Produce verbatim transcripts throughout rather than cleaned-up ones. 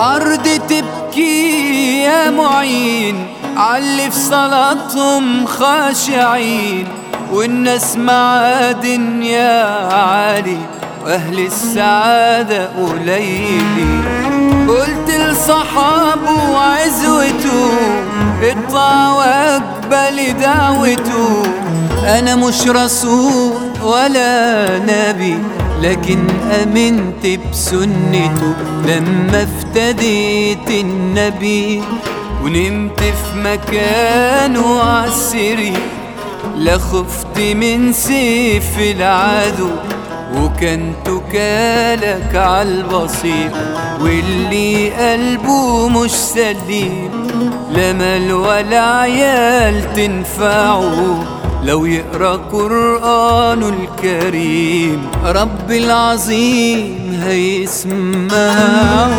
أرض تبكي يا معين عاللي في صلاتهم خاشعين، والناس معادن يا علي وأهل السعادة قليلين. قلت لصحابه وعزوته اطلع واقبل دعوته، أنا مش رسول ولا نبي لكن أمنت بسنته لما افتديت النبي، ونمت في مكانه عالسري لا خفت من سيف العدو، وكان توكالك عالبصير واللي قلبه مش سليم لا مال ولا عيال تنفعه لو يقرأ قرآنه الكريم رب العظيم هيسمعه.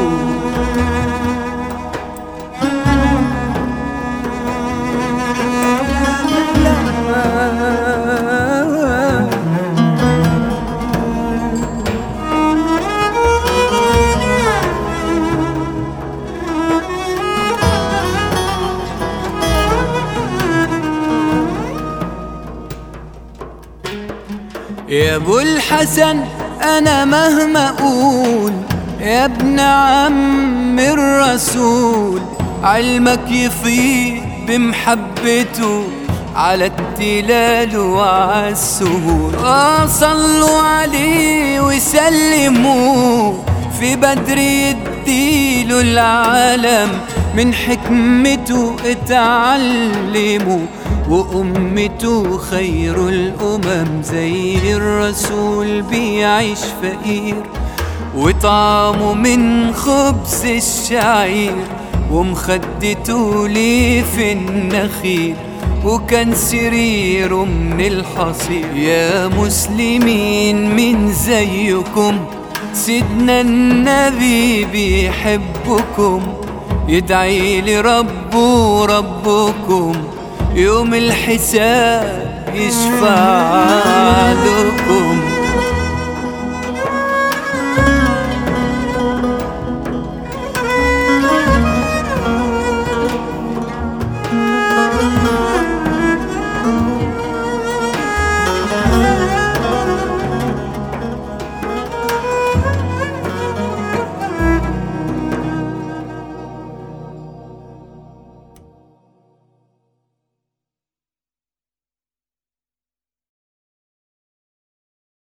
يا ابو الحسن انا مهما اقول يا ابن عم الرسول، علمك يفيض بمحبته على التلال وعلى السهول. آه صلوا عليه وسلموا في بدر يديله العالم، من حكمته اتعلموا وأمته خير الأمم. زي الرسول بيعيش فقير وطعمه من خبز الشعير، ومخدته ليه في النخيل وكان سريره من الحصير. يا مسلمين من زيكم سيدنا النبي بيحبكم، يدعي لربه ربكم يوم الحساب يشفع لكم.